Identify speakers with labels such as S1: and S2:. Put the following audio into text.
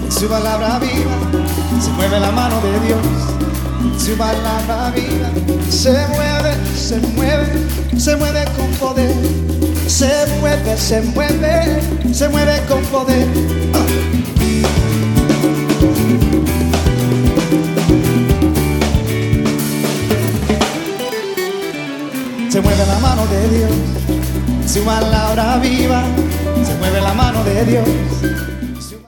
S1: su palabra viva, se mueve la mano de Dios. Su palabra viva, se mueve, se mueve, se mueve con poder. Se mueve, se mueve, se mueve con poder. Se mueve la mano de Dios, su palabra viva, se mueve la mano de Dios.